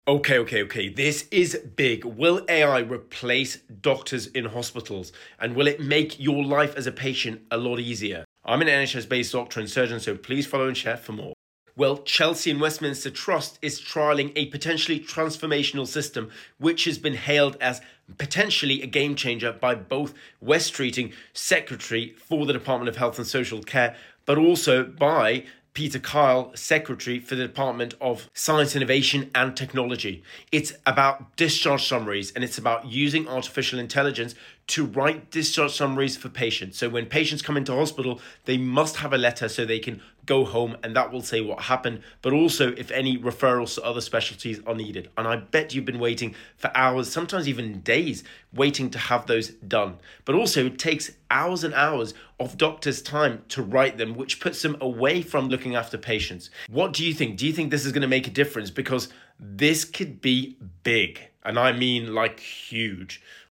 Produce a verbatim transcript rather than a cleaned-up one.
Okay, okay, okay. This is big. Will A I replace doctors in hospitals? And will it make your life as a patient a lot easier? I'm an N H S-based doctor and surgeon, so please follow and share for more. Well, Chelsea and Westminster Trust is trialling a potentially transformational system which has been hailed as potentially a game changer by both Wes Streeting, Secretary for the Department of Health and Social Care, but also by Peter Kyle, Secretary for the Department of Science, Innovation and Technology. It's about discharge summaries, and it's about using artificial intelligence to write discharge summaries for patients. So when patients come into hospital, they must have a letter so they can go home, and that will say what happened, but also if any referrals to other specialties are needed. And I bet you've been waiting for hours, sometimes even days, waiting to have those done. But also it takes hours and hours of doctors' time to write them, which puts them away from looking after patients. What do you think? Do you think this is going to make a difference? Because this could be big, and I mean like huge.